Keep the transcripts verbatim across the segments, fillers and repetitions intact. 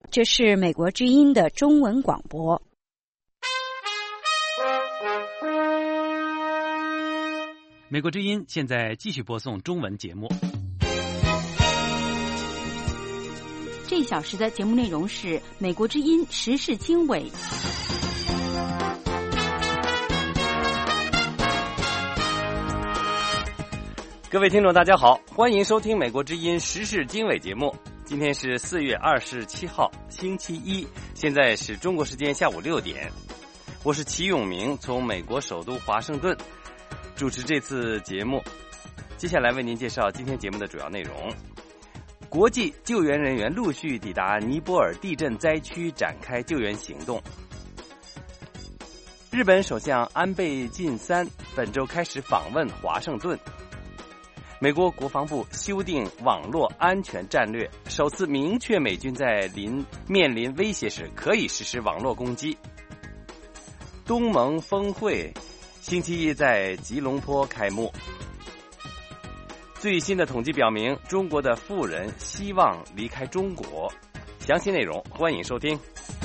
这是美国之音的中文广播。 美国之音现在继续播送中文节目。 这一小时的节目内容是美国之音时事经纬。 各位听众大家好，欢迎收听美国之音时事经纬节目。今天是四月二十七号星期一，现在是中国时间下午六点。我是齐永明，从美国首都华盛顿主持这次节目。接下来为您介绍今天节目的主要内容。国际救援人员陆续抵达尼泊尔地震灾区展开救援行动。日本首相安倍晋三本周开始访问华盛顿。美国国防部修订网络安全战略，首次明确美军在临面临威胁时可以实施网络攻击。东盟峰会星期一在吉隆坡开幕。最新的统计表明，中国的富人希望离开中国。详细内容欢迎收听。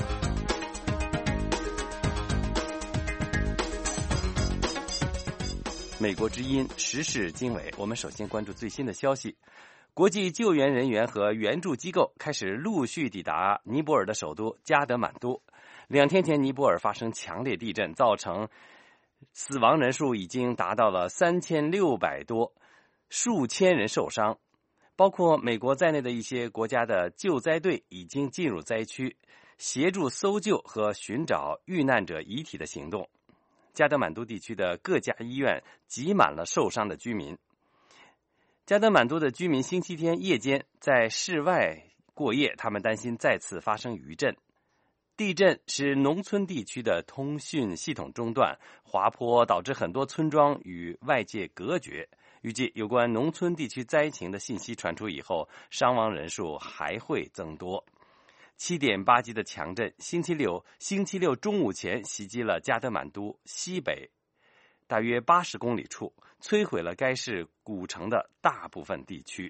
美国之音时事经纬，我们首先关注最新的消息。国际救援人员和援助机构开始陆续抵达尼泊尔的首都加德满都。两天前，尼泊尔发生强烈地震，造成死亡人数已经达到了三千六百多，数千人受伤。包括美国在内的一些国家的救灾队已经进入灾区，协助搜救和寻找遇难者遗体的行动。加德满都地区的各家医院挤满了受伤的居民。加德满都的居民星期天夜间在室外过夜，他们担心再次发生余震。地震使农村地区的通讯系统中断，滑坡导致很多村庄与外界隔绝。预计有关农村地区灾情的信息传出以后，伤亡人数还会增多。七点八级的强震星期六星期六中午前袭击了加德满都西北大约八十公里处，摧毁了该市古城的大部分地区。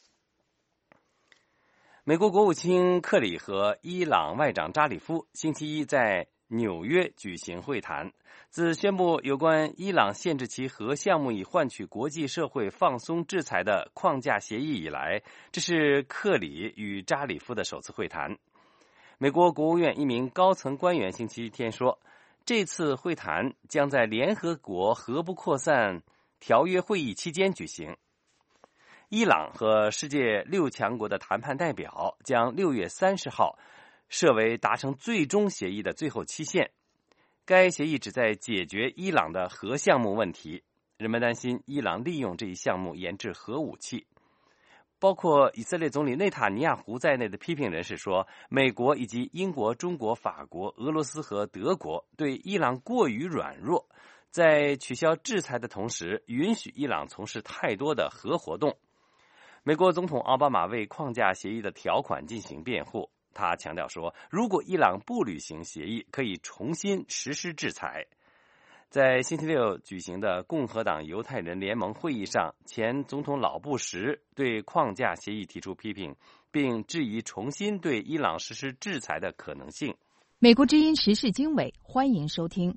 美国国务卿克里和伊朗外长扎里夫星期一在纽约举行会谈。自宣布有关伊朗限制其核项目以换取国际社会放松制裁的框架协议以来，这是克里与扎里夫的首次会谈。美国国务院一名高层官员星期天说，这次会谈将在联合国核不扩散条约会议期间举行。伊朗和世界六强国的谈判代表将六月三十号设为达成最终协议的最后期限。该协议旨在解决伊朗的核项目问题，人们担心伊朗利用这一项目研制核武器。包括以色列总理内塔尼亚胡在内的批评人士说，美国以及英国、中国、法国、俄罗斯和德国对伊朗过于软弱，在取消制裁的同时允许伊朗从事太多的核活动。美国总统奥巴马为框架协议的条款进行辩护，他强调说，如果伊朗不履行协议，可以重新实施制裁。在星期六举行的共和党犹太人联盟会议上，前总统老布什对框架协议提出批评，并质疑重新对伊朗实施制裁的可能性。 美国之音时事经纬，欢迎收听。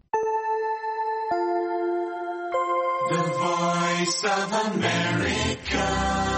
The Voice of America。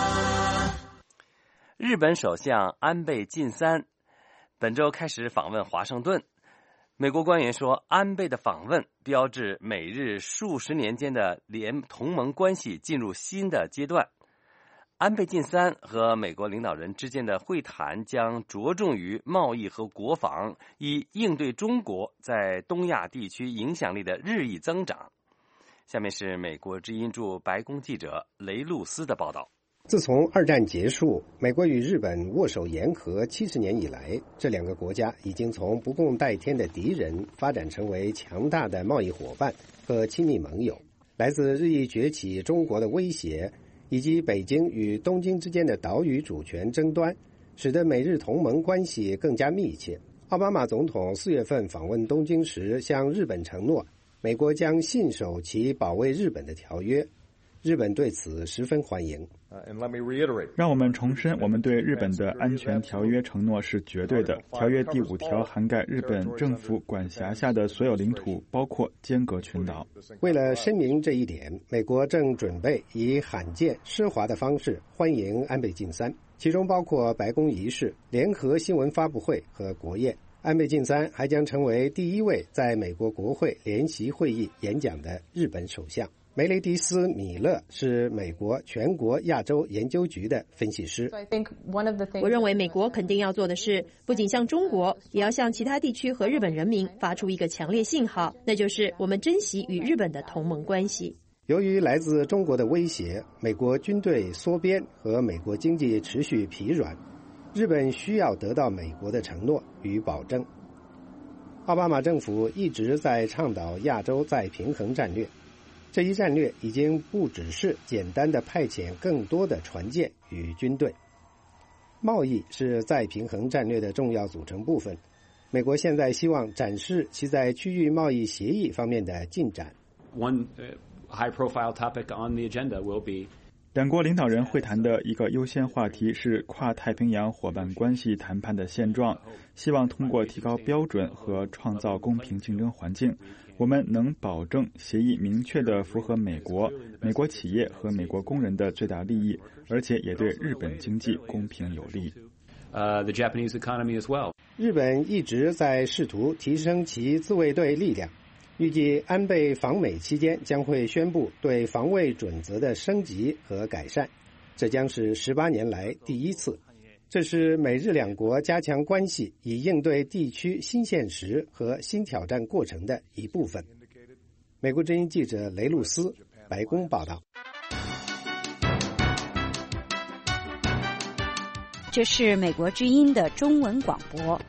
日本首相安倍晋三本周开始访问华盛顿。美国官员说，安倍的访问标志美日数十年间的联同盟关系进入新的阶段。安倍晋三和美国领导人之间的会谈将着重于贸易和国防，以应对中国在东亚地区影响力的日益增长。下面是美国之音驻白宫记者雷路斯的报道。 自从二战结束，美国与日本握手言和七十年以来，这两个国家已经从不共戴天的敌人发展成为强大的贸易伙伴和亲密盟友。来自日益崛起中国的威胁，以及北京与东京之间的岛屿主权争端，使得美日同盟关系更加密切。奥巴马总统四月份访问东京时向日本承诺，美国将信守其保卫日本的条约。 日本对此十分欢迎。 让我们重申，我们对日本的安全条约承诺是绝对的。条约第五条涵盖日本政府管辖下的所有领土，包括尖阁群岛。 为了声明这一点，美国正准备以罕见奢华的方式欢迎安倍晋三，其中包括白宫仪式、联合新闻发布会和国宴。安倍晋三还将成为第一位在美国国会联席会议演讲的日本首相。梅雷迪斯·米勒是美国全国亚洲研究局的分析师。 我认为美国肯定要做的是，不仅向中国，也要向其他地区和日本人民发出一个强烈信号，那就是我们珍惜与日本的同盟关系。 由于来自中国的威胁，美国军队缩编和美国经济持续疲软，日本需要得到美国的承诺与保证。奥巴马政府一直在倡导亚洲再平衡战略，这一战略已经不只是简单的派遣更多的船舰与军队。贸易是再平衡战略的重要组成部分。美国现在希望展示其在区域贸易协议方面的进展。 One high-profile topic on the agenda will be 两国领导人会谈的一个优先话题是跨太平洋伙伴关系谈判的现状，希望通过提高标准和创造公平竞争环境，我们能保证协议明确地符合美国、美国企业和美国工人的最大利益，而且也对日本经济公平有利。 Uh, the Japanese economy as well. 日本一直在试图提升其自卫队力量，预计安倍访美期间将会宣布对防卫准则的升级和改善，这将是十八年来第一次。这是美日两国加强关系以应对地区新现实和新挑战过程的一部分。美国之音记者雷路斯，白宫报道。 这是美国之音的中文广播。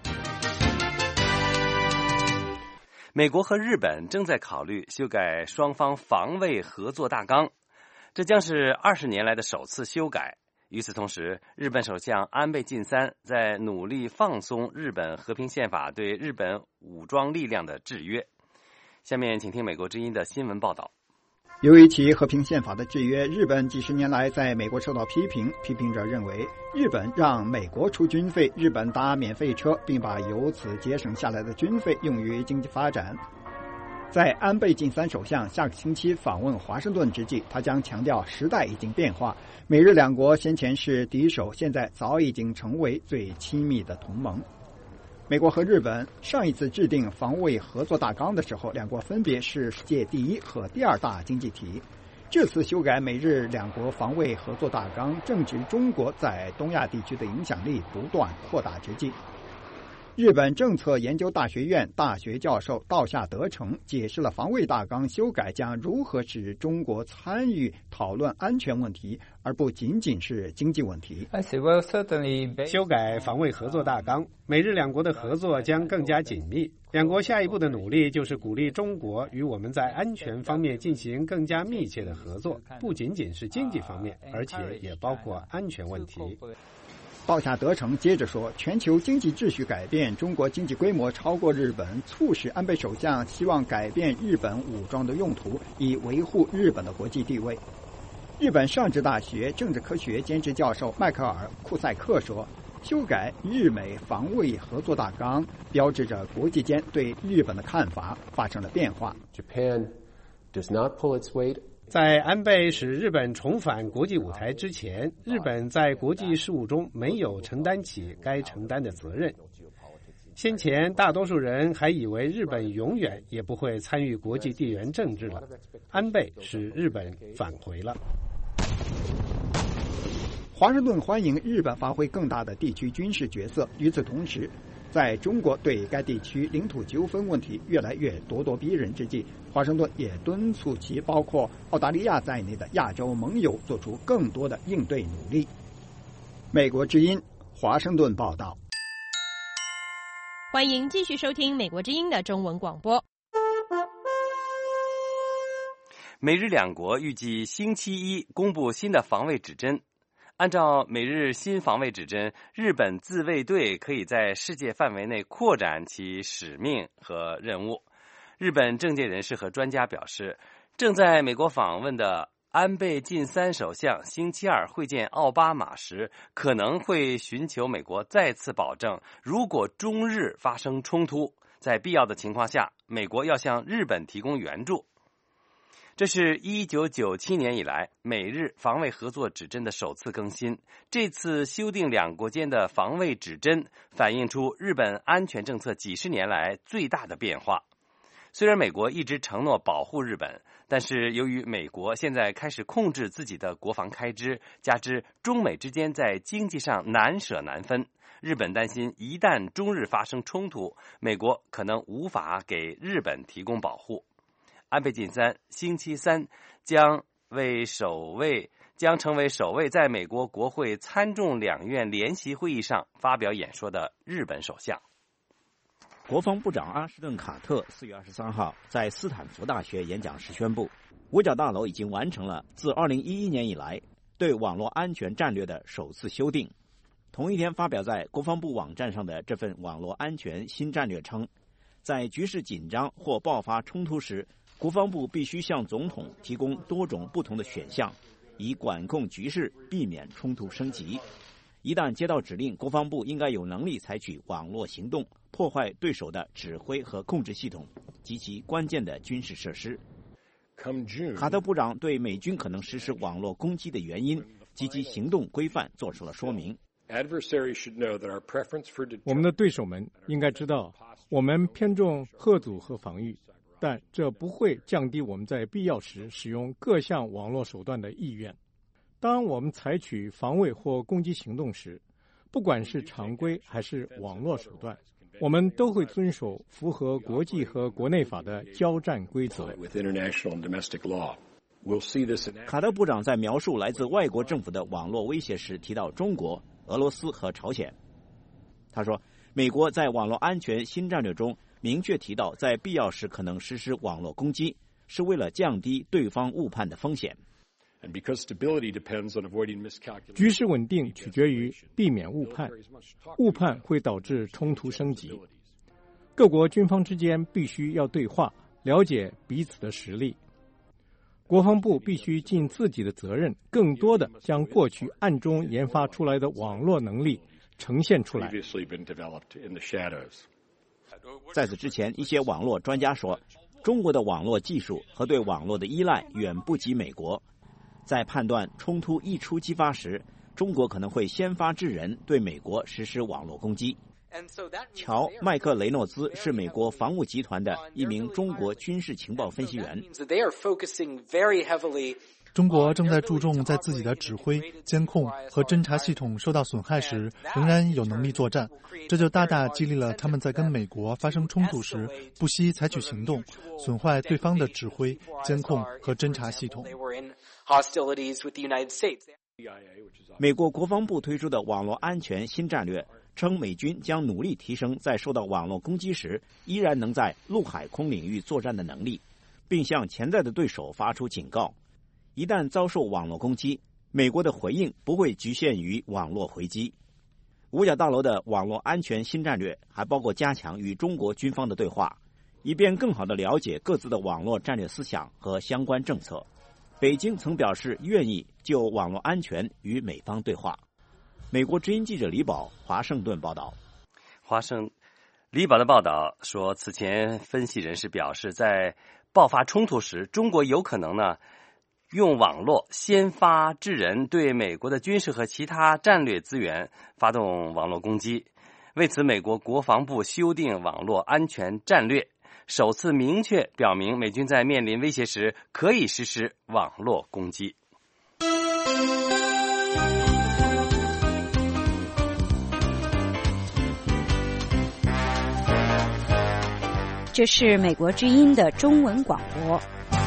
美国和日本正在考虑修改双方防卫合作大纲，这将是二十年来的首次修改。与此同时，日本首相安倍晋三在努力放松日本和平宪法对日本武装力量的制约。下面请听美国之音的新闻报道。 由于其和平宪法的制约，日本几十年来在美国受到批评。批评者认为，日本让美国出军费，日本搭免费车，并把由此节省下来的军费用于经济发展。在安倍晋三首相下个星期访问华盛顿之际，他将强调时代已经变化，美日两国先前是敌手，现在早已经成为最亲密的同盟。美国和日本上一次制定防卫合作大纲的时候，两国分别是世界第一和第二大经济体。这次修改美日两国防卫合作大纲，正值中国在东亚地区的影响力不断扩大之际。日本政策研究大学院大学教授稻下德成解释了防卫大纲修改将如何使中国参与讨论安全问题，而不仅仅是经济问题。 修改防卫合作大纲，美日两国的合作将更加紧密。两国下一步的努力就是鼓励中国与我们在安全方面进行更加密切的合作，不仅仅是经济方面，而且也包括安全问题。 稻下德成接着说，全球经济秩序改变，中国经济规模超过日本，促使安倍首相希望改变日本武装的用途，以维护日本的国际地位。日本上智大学政治科学兼职教授迈克尔·库塞克说，修改日美防卫合作大纲标志着国际间对日本的看法发生了变化。 Japan does not pull its weight 在安倍使日本重返国际舞台之前，日本在国际事务中没有承担起该承担的责任。先前大多数人还以为日本永远也不会参与国际地缘政治了，安倍使日本返回了。 华盛顿欢迎日本发挥更大的地区军事角色，与此同时，在中国对该地区领土纠纷问题越来越咄咄逼人之际，华盛顿也敦促其包括澳大利亚在内的亚洲盟友做出更多的应对努力。美国之音华盛顿报道。 欢迎继续收听美国之音的中文广播。 美日两国预计星期一公布新的防卫指针。按照美日新防卫指针，日本自卫队可以在世界范围内扩展其使命和任务。日本政界人士和专家表示，正在美国访问的安倍晋三首相星期二会见奥巴马时，可能会寻求美国再次保证，如果中日发生冲突，在必要的情况下，美国要向日本提供援助。这是一九九七年以来美日防卫合作指针的首次更新。这次修订两国间的防卫指针，反映出日本安全政策几十年来最大的变化。虽然美国一直承诺保护日本，但是由于美国现在开始控制自己的国防开支，加之中美之间在经济上难舍难分，日本担心一旦中日发生冲突，美国可能无法给日本提供保护。安倍晋三星期三将为首位将成为首位在美国国会参众两院联席会议上发表演说的日本首相。 国防部长阿什顿·卡特四月二十三号在斯坦福大学演讲时宣布，五角大楼已经完成了自二零一一年以来对网络安全战略的首次修订。同一天发表在国防部网站上的这份网络安全新战略称，在局势紧张或爆发冲突时，国防部必须向总统提供多种不同的选项，以管控局势，避免冲突升级。一旦接到指令，国防部应该有能力采取网络行动，破坏对手的指挥和控制系统及其关键的军事设施。卡特部长对美军可能实施网络攻击的原因及其行动规范做出了说明。 我们的对手们应该知道，我们偏重嚇阻和防御，但这不会降低我们在必要时使用各项网络手段的意愿。当我们采取防卫或攻击行动时，不管是常规还是网络手段，我们都会遵守符合国际和国内法的交战规则。 卡特部长在描述来自外国政府的网络威胁时提到中国、俄罗斯和朝鲜。他说，美国在网络安全新战略中明确提到，在必要时可能实施网络攻击，是为了降低对方误判的风险。 局势稳定取决于避免误判，误判会导致冲突升级。各国军方之间必须要对话，了解彼此的实力。国防部必须尽自己的责任，更多的将过去暗中研发出来的网络能力呈现出来。 在此之前，一些网络专家说，中国的网络技术和对网络的依赖远不及美国。在判断冲突一触即发时，中国可能会先发制人，对美国实施网络攻击。乔·麦克雷诺兹是美国防务集团的一名中国军事情报分析员。 中国正在注重在自己的指挥、监控和侦察系统受到损害时，仍然有能力作战，这就大大激励了他们在跟美国发生冲突时，不惜采取行动，损坏对方的指挥、监控和侦察系统。 美国国防部推出的网络安全新战略称，美军将努力提升在受到网络攻击时依然能在陆海空领域作战的能力，并向潜在的对手发出警告。一旦遭受网络攻击，美国的回应不会局限于网络回击。五角大楼的网络安全新战略还包括加强与中国军方的对话，以便更好地了解各自的网络战略思想和相关政策。北京曾表示愿意就网络安全与美方对话。美国之音记者李宝华盛顿报道。 华盛李宝的报道说，此前分析人士表示，在爆发冲突时，中国有可能呢用网络先发制人，对美国的军事和其他战略资源发动网络攻击。为此，美国国防部修订网络安全战略，首次明确表明美军在面临威胁时可以实施网络攻击。 这是美国之音的中文广播。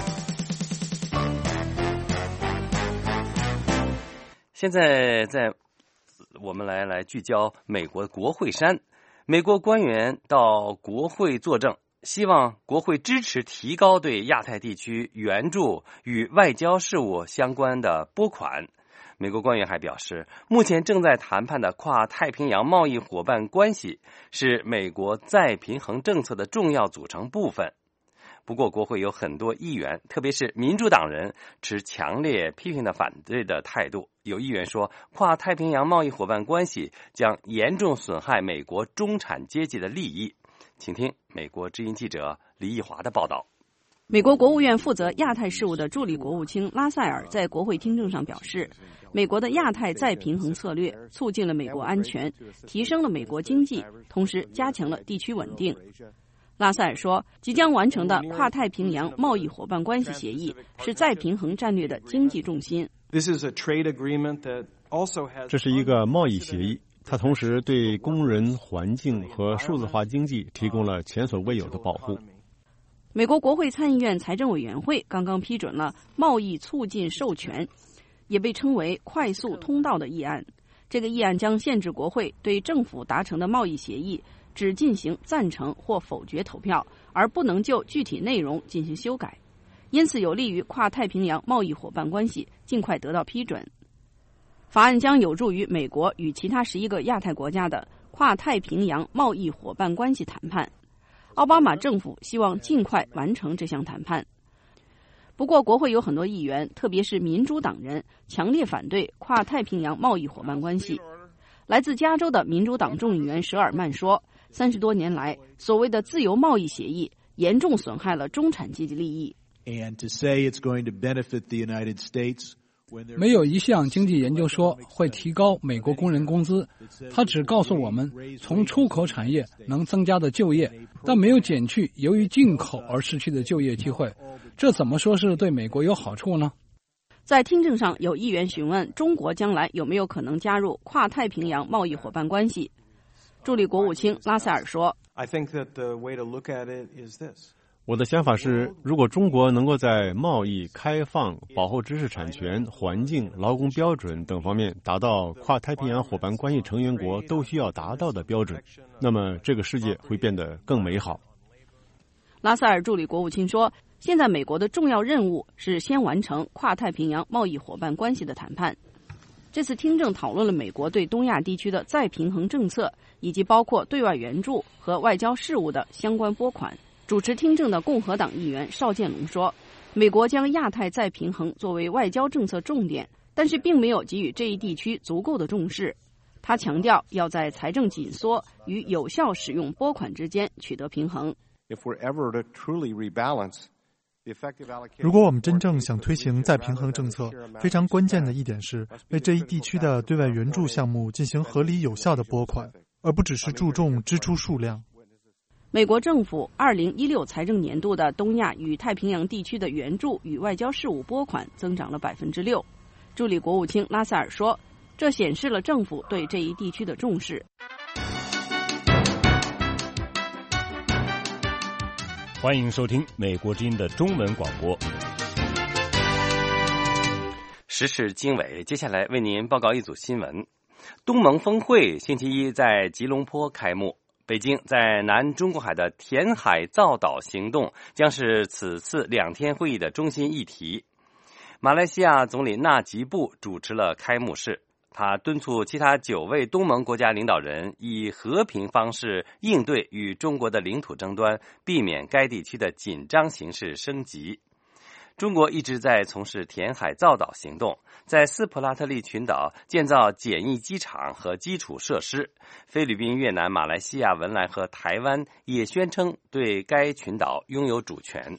现在在我们来来聚焦美国国会山。美国官员到国会作证，希望国会支持提高对亚太地区援助与外交事务相关的拨款。美国官员还表示，目前正在谈判的跨太平洋贸易伙伴关系是美国再平衡政策的重要组成部分。不不过，国会有很多议员，特别是民主党人，持强烈批评的反对的态度。有议员说，跨太平洋贸易伙伴关系将严重损害美国中产阶级的利益。请听美国之音记者李义华的报道。 美国国务院负责亚太事务的助理国务卿拉塞尔在国会听证上表示，美国的亚太再平衡策略促进了美国安全，提升了美国经济，同时加强了地区稳定。拉塞尔说，即将完成的跨太平洋贸易伙伴关系协议是再平衡战略的经济重心。 这是一个贸易协议，它同时对工人、环境和数字化经济提供了前所未有的保护。 美国国会参议院财政委员会刚刚批准了贸易促进授权，也被称为快速通道的议案。这个议案将限制国会对政府达成的贸易协议只进行赞成或否决投票，而不能就具体内容进行修改，因此有利于跨太平洋贸易伙伴关系尽快得到批准。法案将有助于美国与其他十一个亚太国家的跨太平洋贸易伙伴关系谈判。奥巴马政府希望尽快完成这项谈判。不过，国会有很多议员，特别是民主党人，强烈反对跨太平洋贸易伙伴关系。来自加州的民主党众议员舍尔曼说，三十多年来，所谓的自由贸易协议严重损害了中产阶级利益。 And to say it's going to benefit the United States 没有一项经济研究说会提高美国工人工资，它只告诉我们从出口产业能增加的就业，但没有减去由于进口而失去的就业机会。这怎么说是对美国有好处呢？ 在听证上，有议员询问中国将来有没有可能加入跨太平洋贸易伙伴关系。助理国务卿拉塞尔说， I think that the way to look at it is this. 我的想法是，如果中国能够在贸易、开放、保护知识产权、环境、劳工标准等方面达到跨太平洋伙伴关系成员国都需要达到的标准，那么这个世界会变得更美好。 拉塞尔助理国务卿说，现在美国的重要任务是先完成跨太平洋贸易伙伴关系的谈判。这次听证讨论了美国对东亚地区的再平衡政策，以及包括对外援助和外交事务的相关拨款。主持听证的共和党议员邵建龙说，美国将亚太再平衡作为外交政策重点，但是并没有给予这一地区足够的重视。他强调要在财政紧缩与有效使用拨款之间取得平衡。 如果我们真正想推行再平衡政策，非常关键的一点是为这一地区的对外援助项目进行合理有效的拨款，而不只是注重支出数量。 美国政府二零一六财政年度的东亚与太平洋地区的援助与外交事务拨款增长了百分之六。助理国务卿拉塞尔说，这显示了政府对这一地区的重视。 欢迎收听美国之音的中文广播。 时事经纬，接下来为您报告一组新闻。东盟峰会星期一在吉隆坡开幕。北京在南中国海的填海造岛行动将是此次两天会议的中心议题。马来西亚总理纳吉布主持了开幕式，他敦促其他九位东盟国家领导人以和平方式应对与中国的领土争端，避免该地区的紧张形势升级。中国一直在从事填海造岛行动，在斯普拉特利群岛建造简易机场和基础设施。菲律宾、越南、马来西亚、文莱和台湾也宣称对该群岛拥有主权。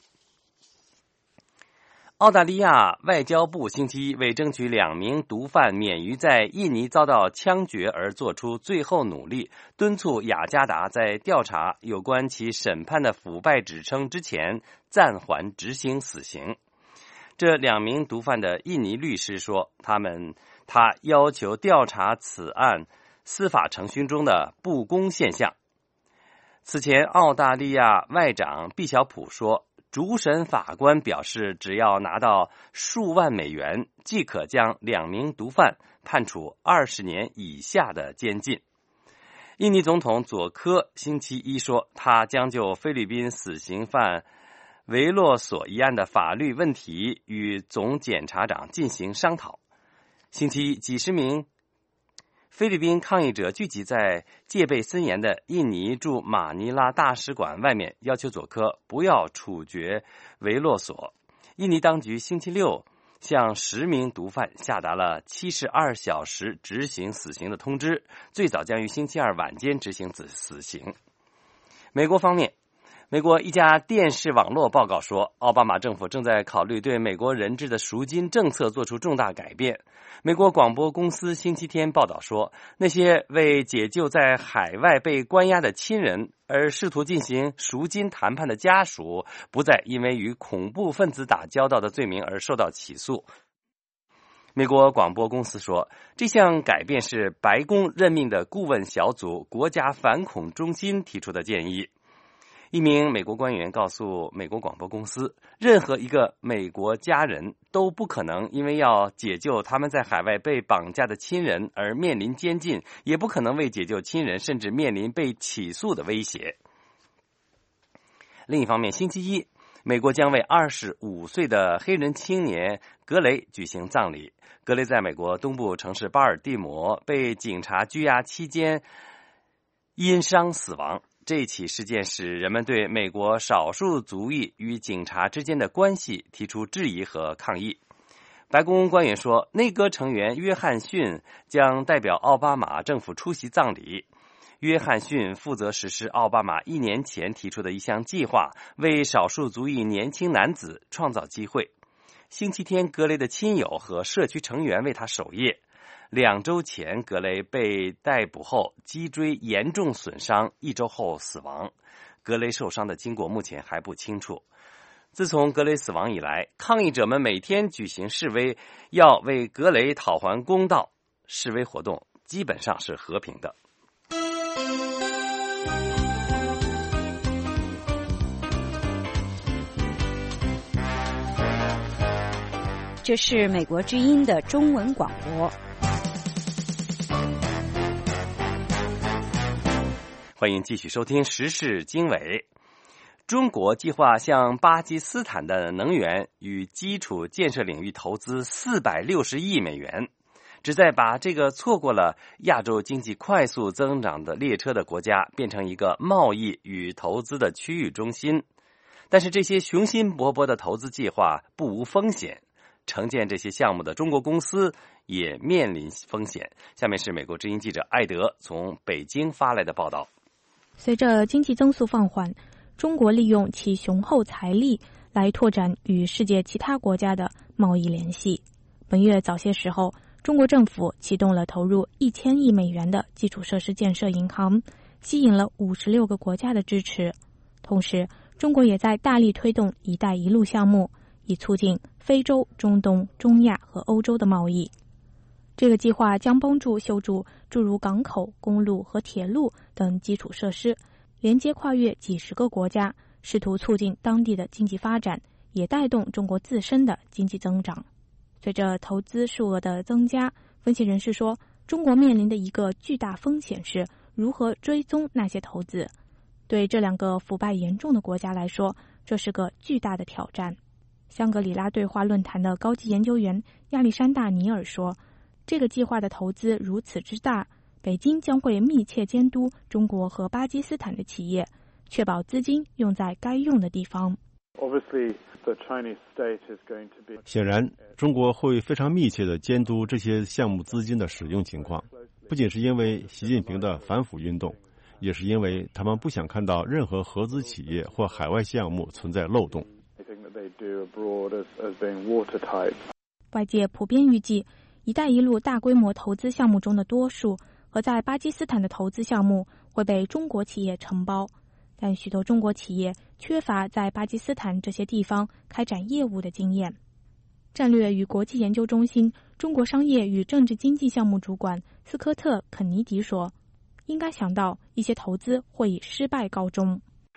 澳大利亚外交部星期一为争取两名毒贩免于在印尼遭到枪决而做出最后努力，敦促雅加达在调查有关其审判的腐败指称之前暂缓执行死刑。这两名毒贩的印尼律师说，他们他要求调查此案司法程序中的不公现象。此前，澳大利亚外长毕晓普说，主审法官表示，只要拿到数万美元，即可将两名毒贩判处二十年以下的监禁。印尼总统佐科星期一说，他将就菲律宾死刑犯维洛索一案的法律问题与总检察长进行商讨。星期一，几十名菲律宾抗议者聚集在戒备森严的印尼驻马尼拉大使馆外面，要求佐科不要处决维洛索。印尼当局星期六向十名毒贩下达了七十二小时执行死刑的通知，最早将于星期二晚间执行死刑。美国方面，美国一家电视网络报告说，奥巴马政府正在考虑对美国人质的赎金政策做出重大改变。美国广播公司星期天报道说，那些为解救在海外被关押的亲人而试图进行赎金谈判的家属，不再因为与恐怖分子打交道的罪名而受到起诉。美国广播公司说，这项改变是白宫任命的顾问小组国家反恐中心提出的建议。一名美国官员告诉美国广播公司，任何一个美国家人都不可能因为要解救他们在海外被绑架的亲人而面临监禁，也不可能为解救亲人甚至面临被起诉的威胁。另一方面，星期一，美国将为二十五岁的黑人青年格雷举行葬礼。格雷在美国东部城市巴尔的摩被警察拘押期间因伤死亡。这起事件使人们对美国少数族裔与警察之间的关系提出质疑和抗议。白宫官员说，内阁成员约翰逊将代表奥巴马政府出席葬礼。约翰逊负责实施奥巴马一年前提出的一项计划，为少数族裔年轻男子创造机会。星期天，格雷的亲友和社区成员为他守夜。两周前，格雷被逮捕后脊椎严重损伤，一周后死亡。格雷受伤的经过目前还不清楚。自从格雷死亡以来，抗议者们每天举行示威，要为格雷讨还公道。示威活动基本上是和平的。 这是美国之音的中文广播。 欢迎继续收听时事经纬。中国计划向巴基斯坦的能源与基础建设领域投资四百六十亿美元，旨在把这个错过了亚洲经济快速增长的列车的国家变成一个贸易与投资的区域中心。但是这些雄心勃勃的投资计划不无风险，承建这些项目的中国公司也面临风险。下面是美国之音记者艾德从北京发来的报道。 随着经济增速放缓，中国利用其雄厚财力来拓展与世界其他国家的贸易联系。本月早些时候，中国政府启动了投入一千亿美元的基础设施建设银行，吸引了五十六个国家的支持。同时，中国也在大力推动“一带一路”项目，以促进非洲、中东、中亚和欧洲的贸易。这个计划将帮助修筑诸如港口、公路和铁路等基础设施，连接跨越几十个国家，试图促进当地的经济发展，也带动中国自身的经济增长。随着投资数额的增加，分析人士说，中国面临的一个巨大风险是如何追踪那些投资。对这两个腐败严重的国家来说，这是个巨大的挑战。香格里拉对话论坛的高级研究员亚历山大·尼尔说，这个计划的投资如此之大，北京将会密切监督中国和巴基斯坦的企业，确保资金用在该用的地方。 显然，中国会非常密切地监督这些项目资金的使用情况，不仅是因为习近平的反腐运动，也是因为他们不想看到任何合资企业或海外项目存在漏洞。 外界普遍预计，一带一路大规模投资项目中的多数和在巴基斯坦的投资项目会被中国企业承包，但许多中国企业缺乏在巴基斯坦这些地方开展业务的经验。战略与国际研究中心中国商业与政治经济项目主管斯科特·肯尼迪说，应该想到一些投资会以失败告终。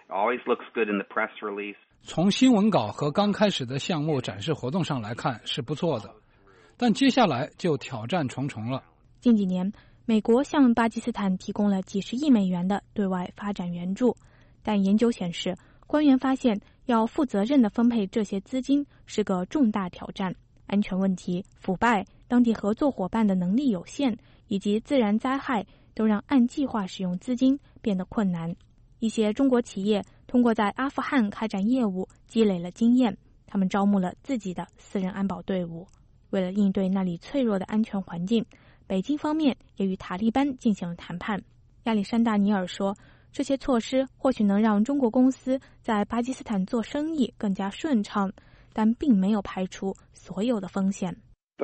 从新闻稿和刚开始的项目展示活动上来看是不错的，但接下来就挑战重重了。 近几年，美国向巴基斯坦提供了几十亿美元的对外发展援助，但研究显示，官员发现要负责任地分配这些资金是个重大挑战。安全问题、腐败、当地合作伙伴的能力有限， 以及自然灾害都让按计划使用资金变得困难。一些中国企业通过在阿富汗开展业务积累了经验，他们招募了自己的私人安保队伍。为了应对那里脆弱的安全环境，北京方面也与塔利班进行了谈判。亚历山大尼尔说，这些措施或许能让中国公司在巴基斯坦做生意更加顺畅，但并没有排除所有的风险。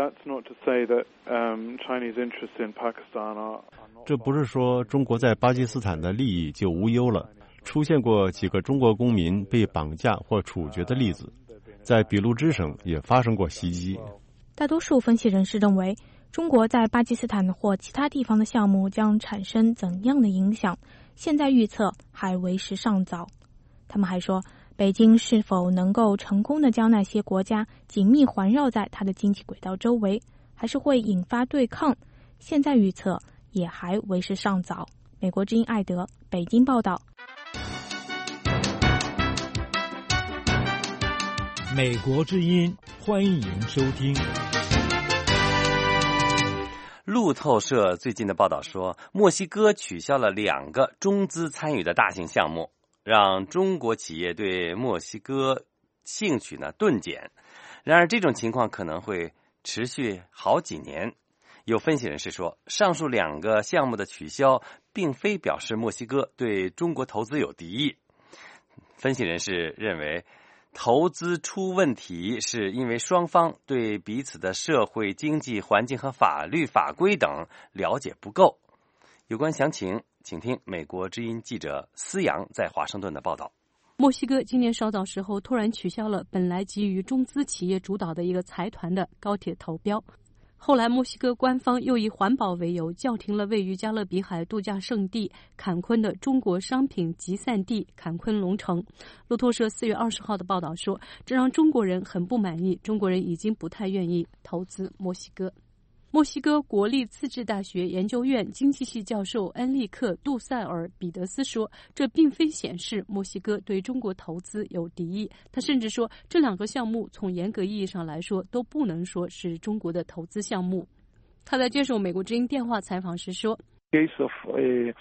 这不是说中国在巴基斯坦的利益就无忧了。出现过几个中国公民被绑架或处决的例子，在俾路支省也发生过袭击。 大多数分析人士认为，中国在巴基斯坦或其他地方的项目将产生怎样的影响，现在预测还为时尚早。他们还说，北京是否能够成功地将那些国家紧密环绕在它的经济轨道周围，还是会引发对抗，现在预测也还为时尚早。美国之音艾德北京报道。 美国之音，欢迎收听。 路透社最近的报道说，墨西哥取消了两个中资参与的大型项目，让中国企业对墨西哥兴趣呢顿减。然而这种情况可能会持续好几年。有分析人士说，上述两个项目的取消并非表示墨西哥对中国投资有敌意。分析人士认为，投资出问题是因为双方对彼此的社会经济环境和法律法规等了解不够。有关详情，请听美国之音记者思阳在华盛顿的报道。 墨西哥今年稍早时候突然取消了本来基于中资企业主导的一个财团的高铁投标，后来墨西哥官方又以环保为由叫停了位于加勒比海度假胜地坎昆的中国商品集散地坎昆龙城。路透社四月二十号的报道说，这让中国人很不满意，中国人已经不太愿意投资墨西哥。墨西哥国立自治大学研究院经济系教授恩利克·杜塞尔·彼得斯说，这并非显示墨西哥对中国投资有敌意。他甚至说，这两个项目从严格意义上来说都不能说是中国的投资项目。他在接受美国之音电话采访时说， Case of, uh,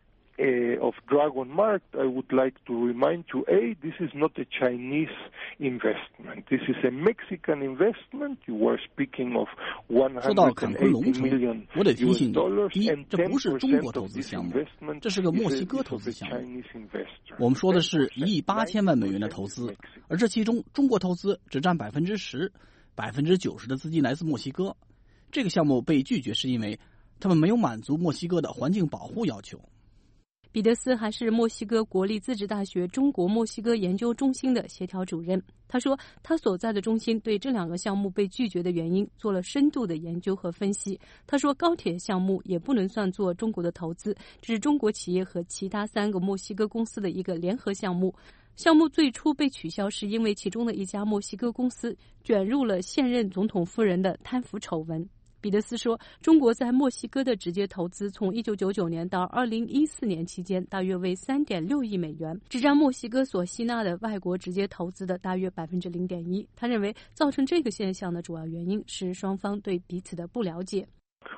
uh, of Dragon Mart, I would like to remind you, A, this is not a Chinese investment. This is a Mexican investment. You were speaking of one hundred eighty million 我得提醒你， dollars 第一， and 这不是 ten 中国 percent 投 of 资 this 项目， investment 这是个墨西 is 哥 a, 投 is 资 a 项目。 Chinese investor. 我们说的是一亿八千万美元的投资，而这其中中国投资只占百分之十，百分之九十的资金来自墨西哥。这个项目被拒绝是因为他们没有满足墨西哥的环境保护要求。 彼得斯还是墨西哥国立自治大学中国墨西哥研究中心的协调主任。他说，他所在的中心对这两个项目被拒绝的原因做了深度的研究和分析。他说，高铁项目也不能算作中国的投资，这是中国企业和其他三个墨西哥公司的一个联合项目。项目最初被取消是因为其中的一家墨西哥公司卷入了现任总统夫人的贪腐丑闻。彼得斯说，中国在墨西哥的直接投资从一九九九年到二零一四年期间大约为 三点六亿美元，只占墨西哥所吸纳的外国直接投资的大约 百分之零点一。 他认为造成这个现象的主要原因是双方对彼此的不了解。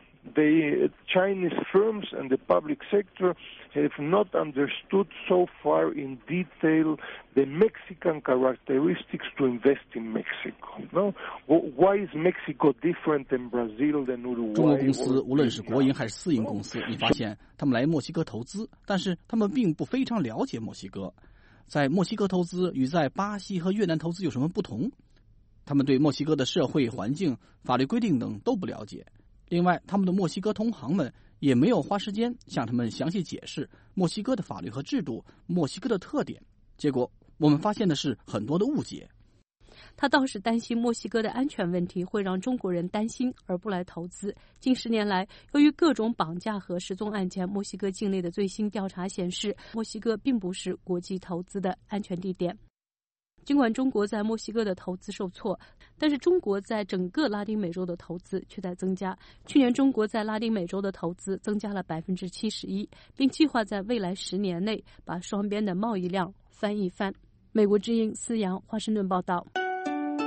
The Chinese firms and the public sector have not understood so far in detail the Mexican characteristics to invest in Mexico. No? Why is Mexico different than Brazil than Uruguay? 中国公司无论是国营还是私营公司，你发现他们来墨西哥投资，但是他们并不非常了解墨西哥。在墨西哥投资与在巴西和越南投资有什么不同？他们对墨西哥的社会环境、法律规定等都不了解。另外，他们的墨西哥同行们也没有花时间向他们详细解释墨西哥的法律和制度、墨西哥的特点。结果，我们发现的是很多的误解。 他倒是担心墨西哥的安全问题会让中国人担心而不来投资。近十年来，由于各种绑架和失踪案件，墨西哥境内的最新调查显示，墨西哥并不是国际投资的安全地点。尽管中国在墨西哥的投资受挫，但是中国在整个拉丁美洲的投资却在增加。去年中国在拉丁美洲的投资增加了 百分之七十一， 并计划在未来十年内把双边的贸易量翻一番。美国之音思阳华盛顿报道。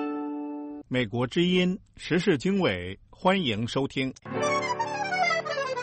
美国之音时事经纬，欢迎收听。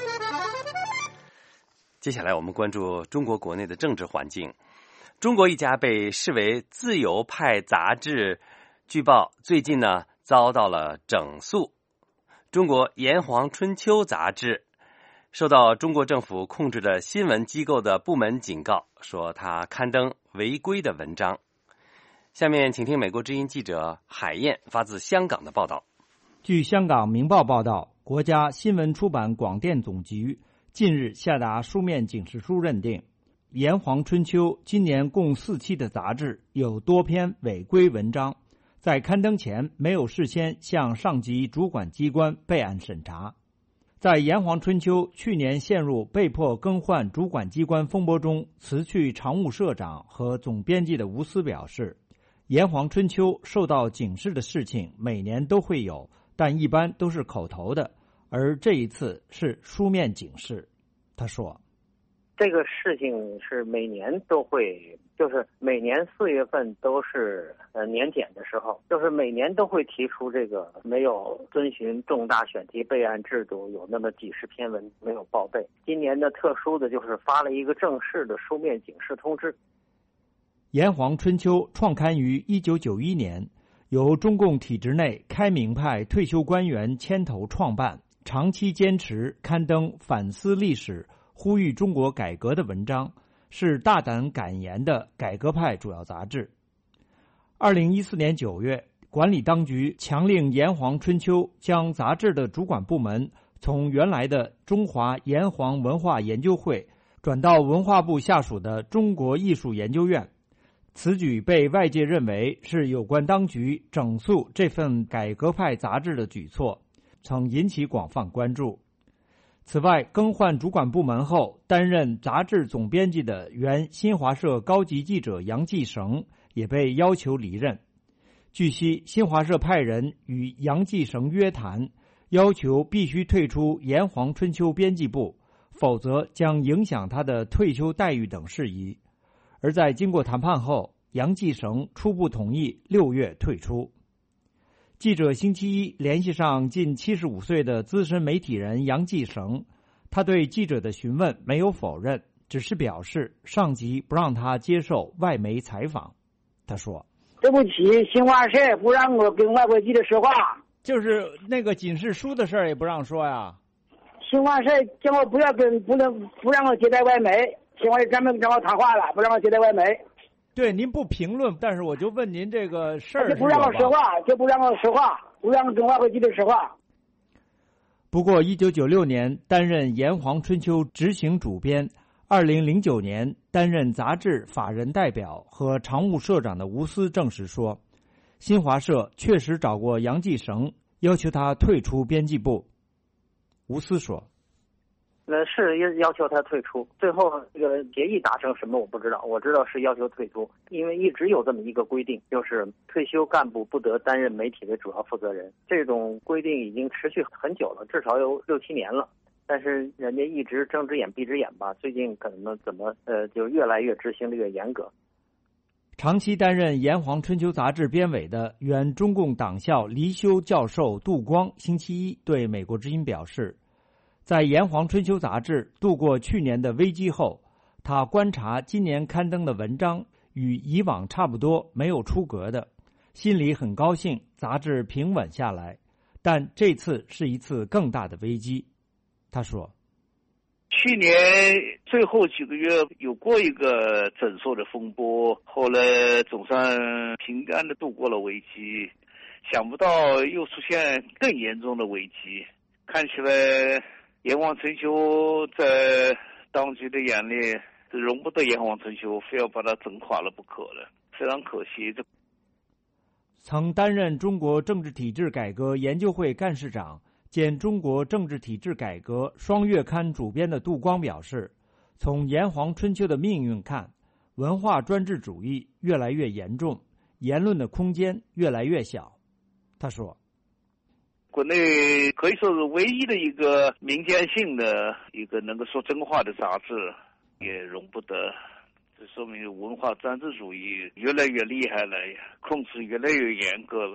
接下来我们关注中国国内的政治环境。中国一家被视为自由派杂志，据报最近呢遭到了整肃。中国炎黄春秋杂志受到中国政府控制的新闻机构的部门警告，说它刊登违规的文章。下面请听美国之音记者海燕发自香港的报道。 据香港明报报道，国家新闻出版广电总局近日下达书面警示书，认定炎黄春秋今年共四期的杂志有多篇违规文章，在刊登前没有事先向上级主管机关备案审查。在炎黄春秋去年陷入被迫更换主管机关风波中，辞去常务社长和总编辑的吴思表示，炎黄春秋受到警示的事情每年都会有，但一般都是口头的，而这一次是书面警示。他说， 这个事情是每年都会，就是每年四月份都是呃年检的时候，就是每年都会提出这个没有遵循重大选题备案制度，有那么几十篇文没有报备。今年的特殊的就是发了一个正式的书面警示通知。 炎黄春秋创刊于一九九一年，由中共体制内开明派退休官员牵头创办，长期坚持刊登反思历史、呼吁中国改革的文章，是大胆敢言的改革派主要杂志。二零一四年九月，管理当局强令炎黄春秋将杂志的主管部门从原来的中华炎黄文化研究会转到文化部下属的中国艺术研究院。此举被外界认为是有关当局整肃这份改革派杂志的举措，曾引起广泛关注。此外，更换主管部门后，担任杂志总编辑的原新华社高级记者杨继绳也被要求离任。据悉，新华社派人与杨继绳约谈，要求必须退出炎黄春秋编辑部，否则将影响他的退休待遇等事宜。而在经过谈判后，杨继绳初步同意六月退出。记者星期一联系上近七十五岁的资深媒体人杨继绳，他对记者的询问没有否认，只是表示上级不让他接受外媒采访。他说：“ 对不起，新华社不让我跟外国记者说话， 就是那个警示书的事儿也不让说呀。 新华社叫我不要跟，不能不让我接待外媒。”新华社专门找我谈话了，不让我接待外媒。 对，您不评论，但是我就问您这个事儿， 就不让我说话，就不让我说话，不让我跟外国记者说话。 不过，一九九六年担任炎黄春秋执行主编，二零零九年担任杂志法人代表和常务社长的吴思证实说，新华社确实找过杨继绳，要求他退出编辑部。吴思说。 那是要求他退出，最后这个协议达成什么我不知道，我知道是要求退出，因为一直有这么一个规定，就是退休干部不得担任媒体的主要负责人。这种规定已经持续很久了，至少有六七年了，但是人家一直睁只眼闭只眼吧，最近可能怎么呃就越来越执行的越严格。 长期担任炎黄春秋杂志编委的原中共党校离休教授杜光星期一对美国之音表示，在炎黄春秋杂志度过去年的危机后，他观察今年刊登的文章与以往差不多，没有出格的，心里很高兴杂志平稳下来，但这次是一次更大的危机。他说， 去年最后几个月有过一个整肃的风波，后来总算平安的度过了危机，想不到又出现更严重的危机。看起来炎黄春秋在当局的眼里容不得炎黄春秋，非要把它整垮了不可了，非常可惜。 曾担任中国政治体制改革研究会干事长兼中国政治体制改革双月刊主编的杜光表示，从炎黄春秋的命运看，文化专制主义越来越严重，言论的空间越来越小。他说， 国内可以说是唯一的一个民间性的一个能够说真话的杂志也容不得，这说明文化专制主义越来越厉害了，控制越来越严格了。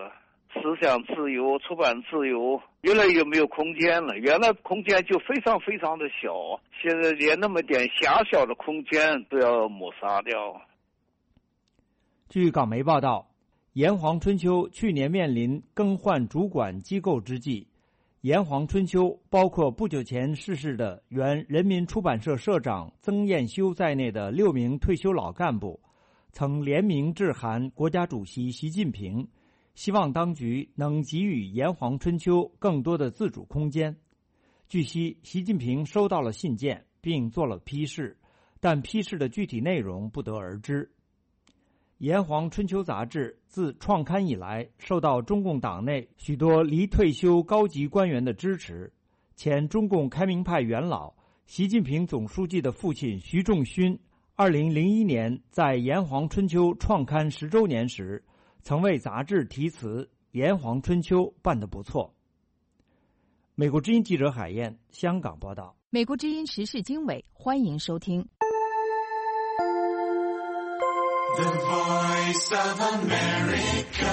思想自由、出版自由越来越没有空间了。原来空间就非常非常的小，现在连那么点狭小的空间都要抹杀掉。 据港媒报道，炎黄春秋去年面临更换主管机构之际，炎黄春秋包括不久前逝世的原人民出版社社长曾彦修在内的六名退休老干部，曾联名致函国家主席习近平，希望当局能给予炎黄春秋更多的自主空间。据悉，习近平收到了信件，并做了批示，但批示的具体内容不得而知。炎黄春秋杂志自创刊以来，受到中共党内许多离退休高级官员的支持。前中共开明派元老、习近平总书记的父亲徐仲勋，二零零一年在炎黄春秋创刊十周年时，曾为杂志题词：“炎黄春秋办得不错。”美国之音记者海燕，香港报道。 美国之音时事经纬，欢迎收听。 The Voice of America。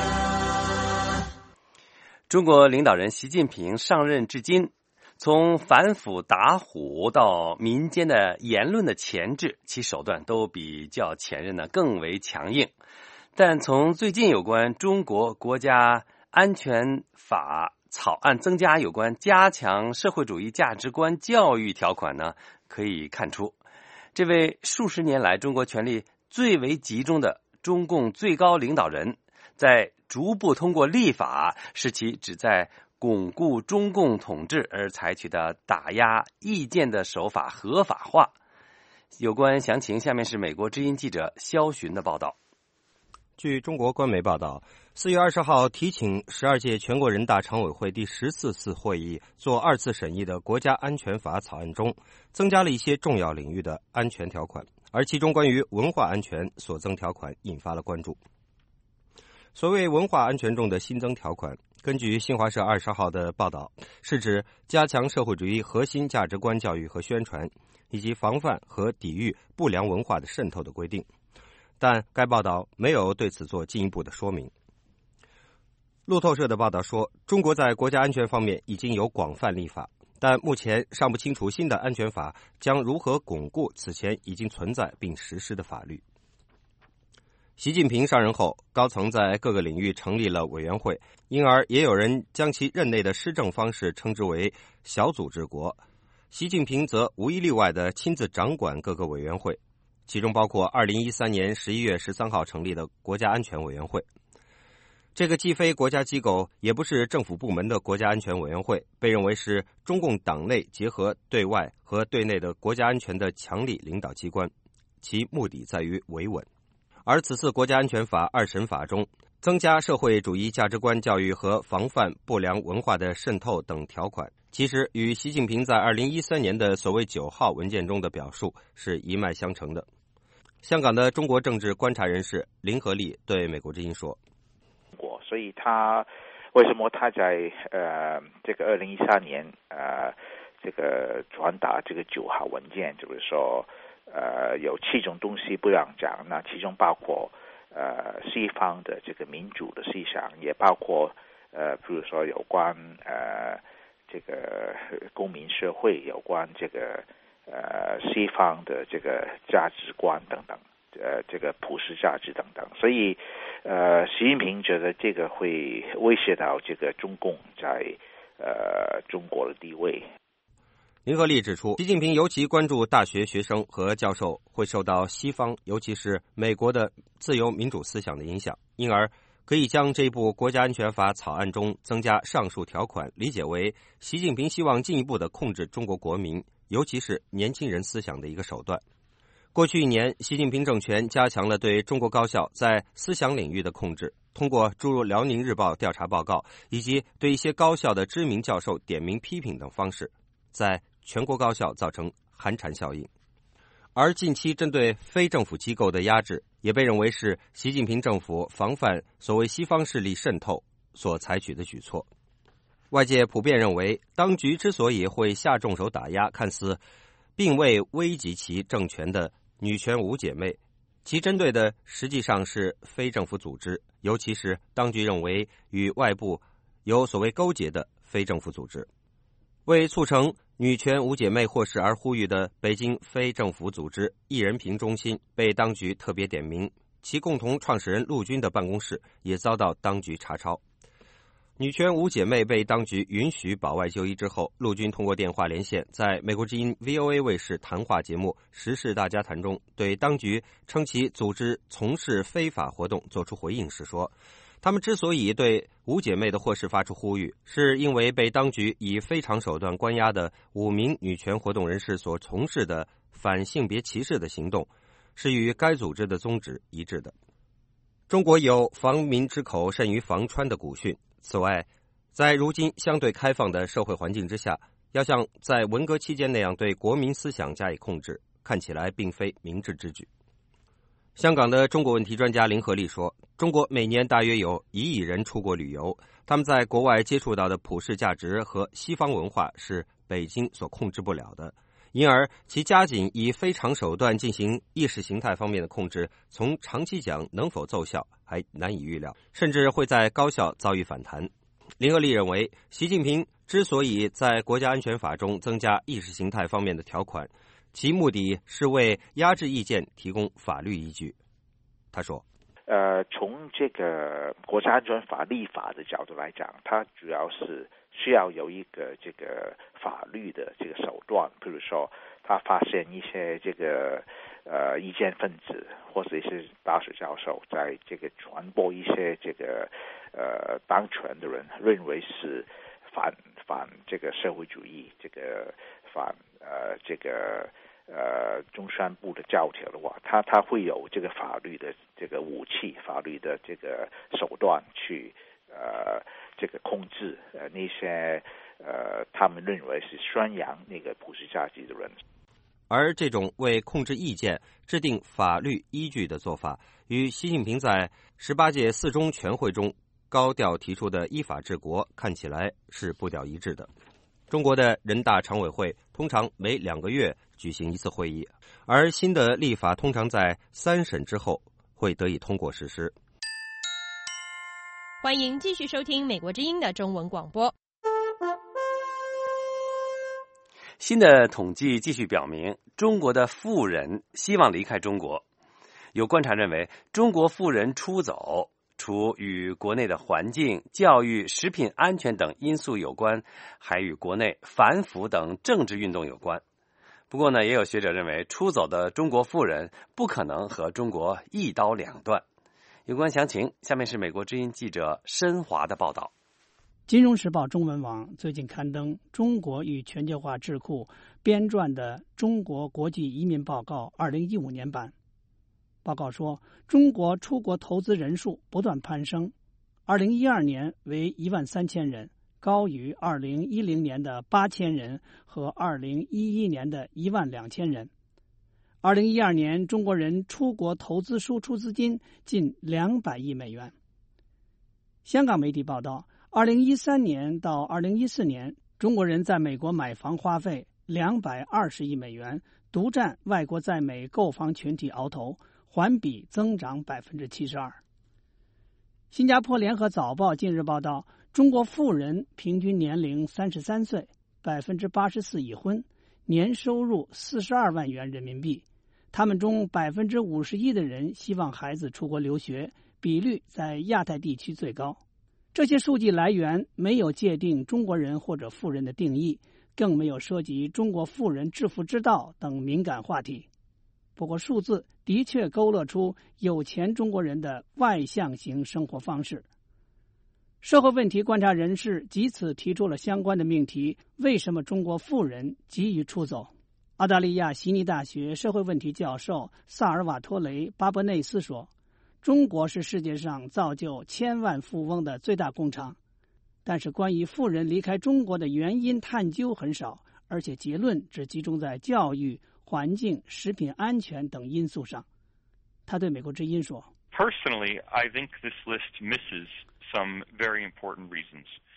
中国领导人习近平上任至今，从反腐打虎到民间的言论的钳制，其手段都比较前任呢更为强硬。但从最近有关中国国家安全法草案增加有关加强社会主义价值观教育条款呢，可以看出，这位数十年来中国权力最为集中的中共最高领导人，在逐步通过立法使其只在巩固中共统治而采取的打压意见的手法合法化。有关详情，下面是美国之音记者肖寻的报道。 据中国官媒报道，四月二十号提请十二届全国人大常委会第十四次会议做二次审议的国家安全法草案中，增加了一些重要领域的安全条款，而其中关于文化安全所增条款引发了关注。所谓文化安全中的新增条款，根据新华社二十号的报道，是指加强社会主义核心价值观教育和宣传，以及防范和抵御不良文化的渗透的规定。但该报道没有对此做进一步的说明。路透社的报道说，中国在国家安全方面已经有广泛立法，但目前尚不清楚新的安全法将如何巩固此前已经存在并实施的法律。习近平上任后，高层在各个领域成立了委员会，因而也有人将其任内的施政方式称之为小组治国。习近平则无一例外地亲自掌管各个委员会，其中包括二零一三年十一月十三号成立的国家安全委员会。这个既非国家机构也不是政府部门的国家安全委员会，被认为是中共党内结合对外和对内的国家安全的强力领导机关，其目的在于维稳。而此次国家安全法二审法中增加社会主义价值观教育和防范不良文化的渗透等条款，其实与习近平在二零一三年的所谓九号文件中的表述是一脉相承的。香港的中国政治观察人士林和利对美国之音说， 所以他为什么他在呃这个二零一三年呃这个传达这个九号文件，就是说呃有七种东西不让讲，那其中包括呃西方的这个民主的思想，也包括呃比如说有关呃这个公民社会，有关这个呃西方的这个价值观等等，呃这个普世价值等等。所以呃习近平觉得这个会威胁到这个中共在呃中国的地位。 林和利指出，习近平尤其关注大学学生和教授会受到西方尤其是美国的自由民主思想的影响，因而可以将这部国家安全法草案中增加上述条款理解为习近平希望进一步的控制中国国民，尤其是年轻人思想的一个手段。过去一年，习近平政权加强了对中国高校在思想领域的控制，通过诸如辽宁日报调查报告以及对一些高校的知名教授点名批评等方式，在全国高校造成寒蝉效应。而近期针对非政府机构的压制，也被认为是习近平政府防范所谓西方势力渗透所采取的举措。外界普遍认为，当局之所以会下重手打压看似并未危及其政权的女权五姐妹， 其针对的实际上是非政府组织，尤其是当局认为与外部有所谓勾结的非政府组织。为促成女权五姐妹获释而呼吁的北京非政府组织一人平中心被当局特别点名，其共同创始人陆军的办公室也遭到当局查抄。女权五姐妹被当局允许保外就医之后，陆军通过电话连线，在美国之音 V O A 卫视谈话节目《时事大家谈》中，对当局称其组织从事非法活动作出回应时说，他们之所以对五姐妹的获释发出呼吁，是因为被当局以非常手段关押的五名女权活动人士所从事的反性别歧视的行动，是与该组织的宗旨一致的。中国有防民之口甚于防川的古训。此外，在如今相对开放的社会环境之下，要像在文革期间那样对国民思想加以控制，看起来并非明智之举。香港的中国问题专家林和利说，中国每年大约有一亿人出国旅游，他们在国外接触到的普世价值和西方文化是北京所控制不了的，因而其加紧以非常手段进行意识形态方面的控制，从长期讲能否奏效还难以预料，甚至会在高校遭遇反弹。林和利认为，习近平之所以在国家安全法中增加意识形态方面的条款，其目的是为压制意见提供法律依据。他说， 呃，从这个国家安全法立法的角度来讲，它主要是需要有一个这个法律的这个手段，比如说他发现一些这个呃意见分子或者一些大学教授在这个传播一些这个呃当权的人认为是反反这个社会主义，这个反呃这个呃中宣部的教条的话，他他会有这个法律的这个武器，法律的这个手段去呃这个控制呃那些呃他们认为是宣扬那个普世价值的人。 而这种为控制意见制定法律依据的做法，与习近平在十八届四中全会中高调提出的依法治国看起来是步调一致的。中国的人大常委会通常每两个月举行一次会议，而新的立法通常在三审之后会得以通过实施。 欢迎继续收听美国之音的中文广播。 新的统计继续表明，中国的富人希望离开中国。有观察认为，中国富人出走除与国内的环境、教育、食品安全等因素有关，还与国内反腐等政治运动有关。不过呢，也有学者认为，出走的中国富人不可能和中国一刀两断。有关详情，下面是美国之音记者申华的报道。 金融时报中文网最近刊登中国与全球化智库编撰的《中国国际移民报告》二零一五年版。报告说，中国出国投资人数不断攀升，二零一二年为一万三千人，高于二零一零年的八千人和二零一一年的一万两千人。二零一二年，中国人出国投资输出资金近两百亿美元。香港媒体报道，二零一三年到二零一四年，中国人在美国买房花费两百二十亿美元，独占外国在美购房群体鳌头，环比增长百分之七十二。新加坡联合早报近日报道，中国富人平均年龄三十三岁，百分之八十四已婚，年收入四十二万元人民币。他们中百分之五十一的人希望孩子出国留学，比率在亚太地区最高。这些数据来源没有界定中国人或者富人的定义，更没有涉及中国富人致富之道等敏感话题。不过数字的确勾勒出有钱中国人的外向型生活方式。社会问题观察人士藉此提出了相关的命题：为什么中国富人急于出走？澳大利亚悉尼大学社会问题教授萨尔瓦托雷·巴伯内斯说，中国是世界上造就千万富翁的最大工厂，但是关于富人离开中国的原因探究很少，而且结论只集中在教育、环境、食品安全等因素上。他对美国之音说 Personally, I think this list misses some very important reasons.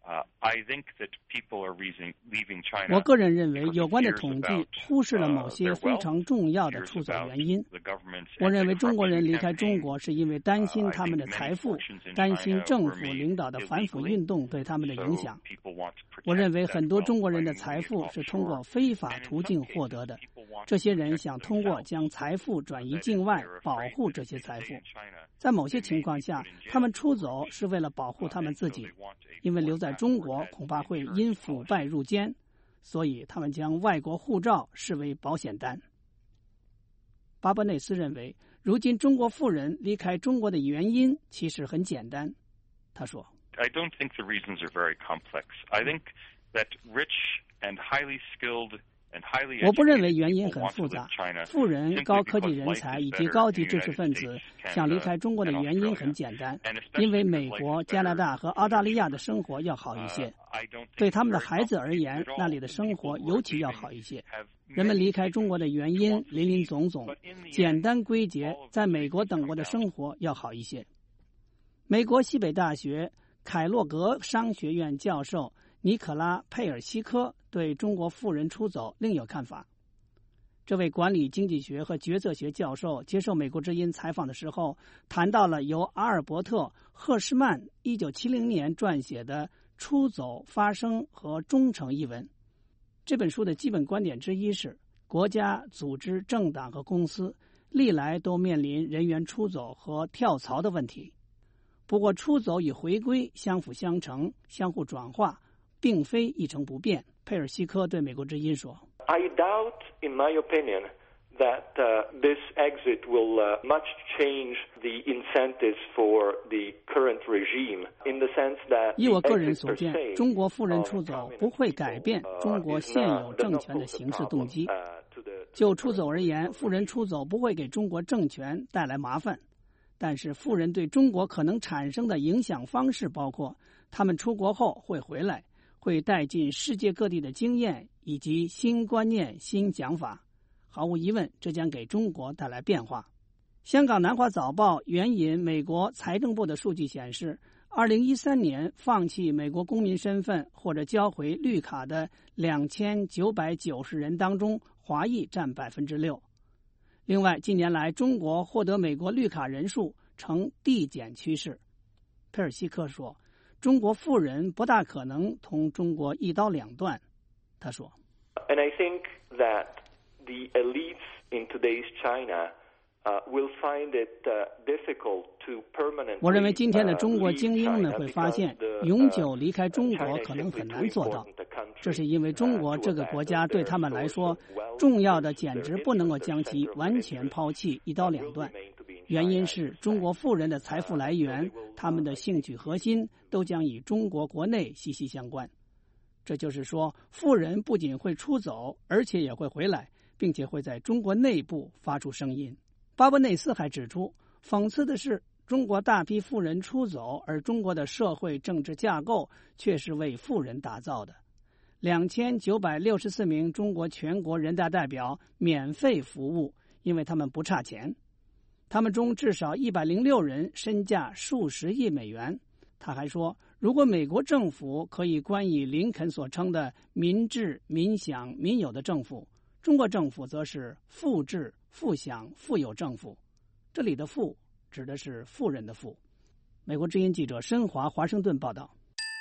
我个人认为，有关的统计忽视了某些非常重要的出走原因。我认为中国人离开中国是因为担心他们的财富，担心政府领导的反腐运动对他们的影响。我认为很多中国人的财富是通过非法途径获得的，这些人想通过将财富转移境外，保护这些财富。在某些情况下，他们出走是为了保护他们自己，因为留在中国恐怕会因腐败入监，所以他们将外国护照视为保险单。巴伯内斯认为，如今中国富人离开中国的原因其实很简单。他说 I don't think the reasons are very complex. I think that rich and highly skilled 我不认为原因很复杂。富人、高科技人才以及高级知识分子想离开中国的原因很简单，因为美国、加拿大和澳大利亚的生活要好一些。对他们的孩子而言，那里的生活尤其要好一些。人们离开中国的原因林林总总，简单归结，在美国等国的生活要好一些。美国西北大学凯洛格商学院教授尼可拉·佩尔西科对中国富人出走另有看法。这位管理经济学和决策学教授接受美国之音采访的时候，谈到了由阿尔伯特·赫什曼一九七零年撰写的《出走、发生和忠诚》一文。这本书的基本观点之一是，国家、组织、政党和公司历来都面临人员出走和跳槽的问题。不过，出走与回归相辅相成，相互转化，并非一成不变。佩尔西科对美国之音说 I doubt, in my opinion, that uh, this exit will uh, much change the incentives for the current regime, in the sense that 以我个人所见，中国富人出走不会改变中国现有政权的行事动机。就出走而言，富人出走不会给中国政权带来麻烦，但是富人对中国可能产生的影响方式包括，他们出国后会回来，会带进世界各地的经验以及新观念、新讲法。毫无疑问，这将给中国带来变化。香港南华早报援引美国财政部的数据显示，二零一三年放弃美国公民身份或者交回绿卡的两千九百九十人当中，华裔占百分之六。另外，近年来中国获得美国绿卡人数呈递减趋势。佩尔西科说，中国富人不大可能同中国一刀两断。他说 And I think that the elites in today's China uh, will find it uh, difficult to permanently 我认为今天的中国精英呢会发现，永久离开中国可能很难做到。这是因为中国这个国家对他们来说重要的简直不能够将其完全抛弃，一刀两断。原因是中国富人的财富来源，他们的兴趣核心都将与中国国内息息相关。这就是说，富人不仅会出走，而且也会回来，并且会在中国内部发出声音。巴伯内斯还指出，讽刺的是，中国大批富人出走，而中国的社会政治架构却是为富人打造的。两千九百六十四名中国全国人大代表免费服务，因为他们不差钱。他们中至少一百零六人身价数十亿美元。他还说，如果美国政府可以冠以林肯所称的民治、民享、民有的政府，中国政府则是富治、富享、富有政府。这里的富指的是富人的富。美国之音记者申华华盛顿报道。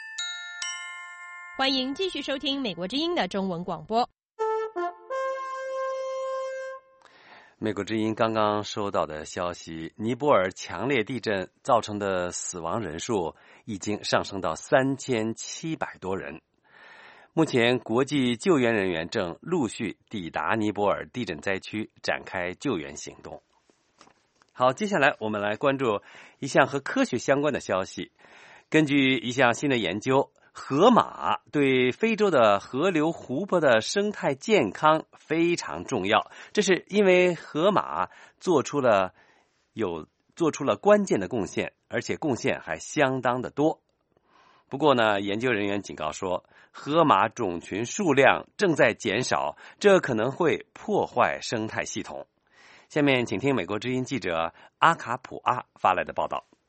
欢迎继续收听美国之音的中文广播。 美国之音刚刚收到的消息，尼泊尔强烈地震造成的死亡人数已经上升到三千七百多人。目前国际救援人员正陆续抵达尼泊尔地震灾区，展开救援行动。好，接下来我们来关注一项和科学相关的消息。根据一项新的研究，河马对非洲的河流湖泊的生态健康非常重要，这是因为河马做出了有做出了关键的贡献，而且贡献还相当的多。不过呢，研究人员警告说，河马种群数量正在减少，这可能会破坏生态系统。下面请听美国之音记者阿卡普阿发来的报道。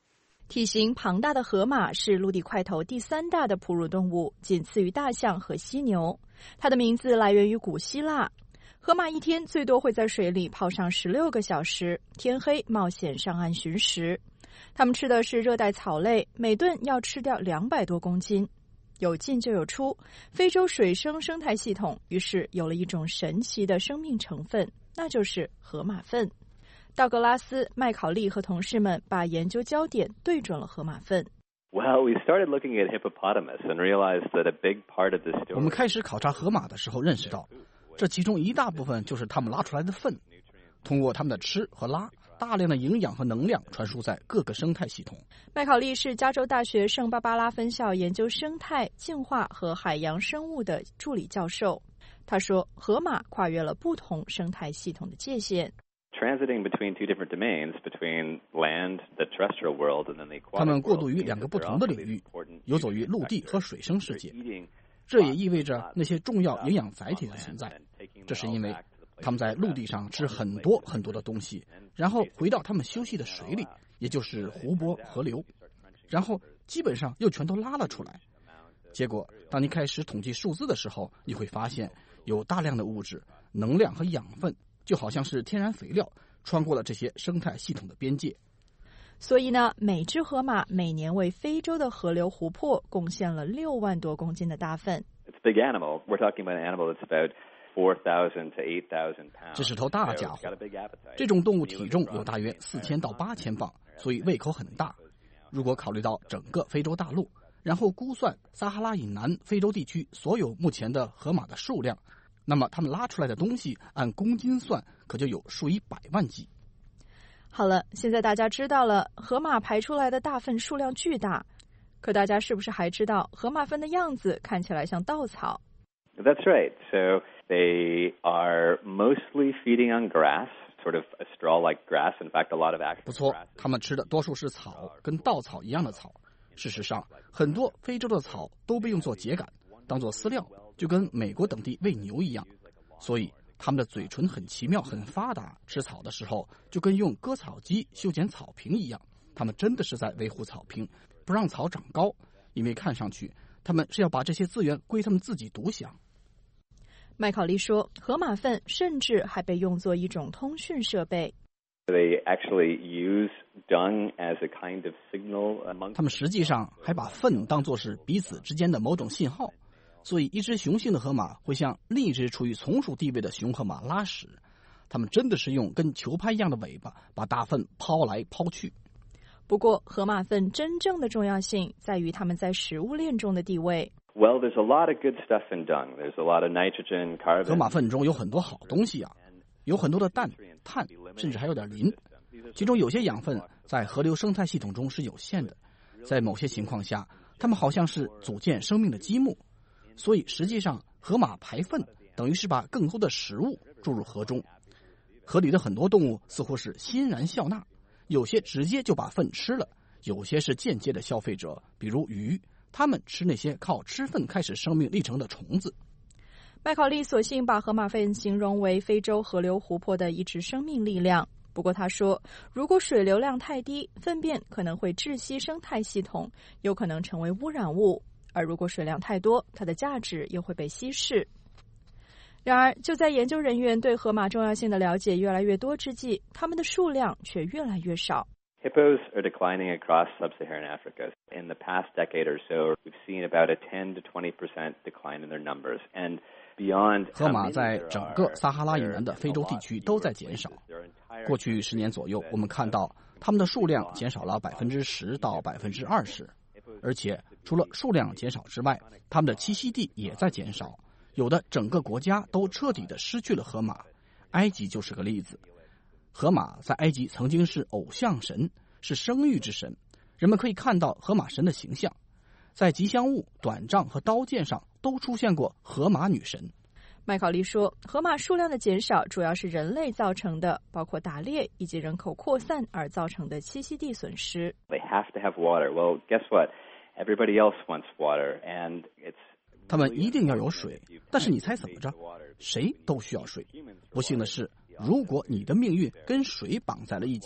体型庞大的河马是陆地块头第三大的哺乳动物，仅次于大象和犀牛。它的名字来源于古希腊。河马一天最多会在水里泡上十六个小时，天黑冒险上岸寻食。它们吃的是热带草类，每顿要吃掉两百多公斤。有进就有出，非洲水生生态系统于是有了一种神奇的生命成分，那就是河马粪。道格拉斯·麦考利和同事们把研究焦点对准了河马粪。 Well, we started looking at hippopotamus and realized that a big part of the story. 我们开始考察河马的时候，认识到，这其中一大部分就是它们拉出来的粪。通过它们的吃和拉，大量的营养和能量传输在各个生态系统。 麦考利是加州大学圣巴巴拉分校研究生态、进化和海洋生物的助理教授。他说，河马跨越了不同生态系统的界限。 Transiting between two different domains, between land, the terrestrial world, and then the aquatic world. 它们过渡于两个不同的领域，游走于陆地和水生世界。这也意味着那些重要营养载体的存在。这是因为它们在陆地上吃很多很多的东西，然后回到它们休息的水里，也就是湖泊、河流，然后基本上又全都拉了出来。结果，当你开始统计数字的时候，你会发现有大量的物质、能量和养分。就好像是天然肥料穿过了这些生态系统的边界。 所以呢，每只河马每年为非洲的河流湖泊贡献了六万多公斤的大粪。 It's a big animal. We're talking about an animal that's about four thousand to eight thousand pounds. 这是头大家伙。这种动物体重有大约四千到八千磅，所以胃口很大。如果考虑到整个非洲大陆，然后估算撒哈拉以南非洲地区所有目前的河马的数量，那么他们拉出来的东西按公斤算，可就有数以百万计。 好了，现在大家知道了河马排出来的大粪数量巨大，可大家是不是还知道河马粪的样子看起来像稻草？ That's right. So they are mostly feeding on grass, sort of a straw-like grass. In fact, a lot of actual. 不错，他们吃的多数是草，跟稻草一样的草。事实上，很多非洲的草都被用作秸秆，当作饲料。就跟美国等地喂牛一样，所以他们的嘴唇很奇妙，很发达。吃草的时候，就跟用割草机修剪草坪一样。他们真的是在维护草坪，不让草长高，因为看上去他们是要把这些资源归他们自己独享。 麦考利说，河马粪甚至还被用作一种通讯设备。 They actually use dung as a kind of signal among. 他们实际上还把粪当作是彼此之间的某种信号。所以一只雄性的河马会向另一只处于从属地位的雄河马拉屎，它们真的是用跟球拍一样的尾巴把大粪抛来抛去。 不过河马粪真正的重要性在于它们在食物链中的地位。 Well, there's a lot of good stuff in dung. There's a lot of nitrogen, carbon. 河马粪中有很多好东西啊，有很多的氮、碳，甚至还有点磷。其中有些养分在河流生态系统中是有限的，在某些情况下，它们好像是组建生命的积木。所以实际上河马排粪等于是把更多的食物注入河中。河里的很多动物似乎是欣然笑纳，有些直接就把粪吃了，有些是间接的消费者，比如鱼，它们吃那些靠吃粪开始生命历程的虫子。 麦考利索性把河马粪形容为非洲河流湖泊的一支生命力量。不过他说，如果水流量太低，粪便可能会窒息生态系统，有可能成为污染物。而如果水量太多，它的价值又会被稀释。然而，就在研究人员对河马重要性的了解越来越多之际，它们的数量却越来越少。 Hippos are declining across sub-Saharan Africa. In the past decade or so, we've seen about a ten to twenty percent decline in their numbers. And beyond, 河马在整个撒哈拉以南的非洲地区都在减少。过去十年左右，我们看到它们的数量减少了百分之十到百分之二十。而且除了数量减少之外，它们的栖息地也在减少，有的整个国家都彻底的失去了河马。埃及就是个例子，河马在埃及曾经是偶像神，是生育之神，人们可以看到河马神的形象，在吉祥物、短杖和刀剑上都出现过河马女神。 麦考利说，河马数量的减少主要是人类造成的，包括打猎以及人口扩散而造成的栖息地损失。 They have to have water. Well, guess what? Everybody else wants water, and it's. 他们一定要有水，但是你猜怎么着？谁都需要水。不幸的是，如果你的命运跟水绑在了一起，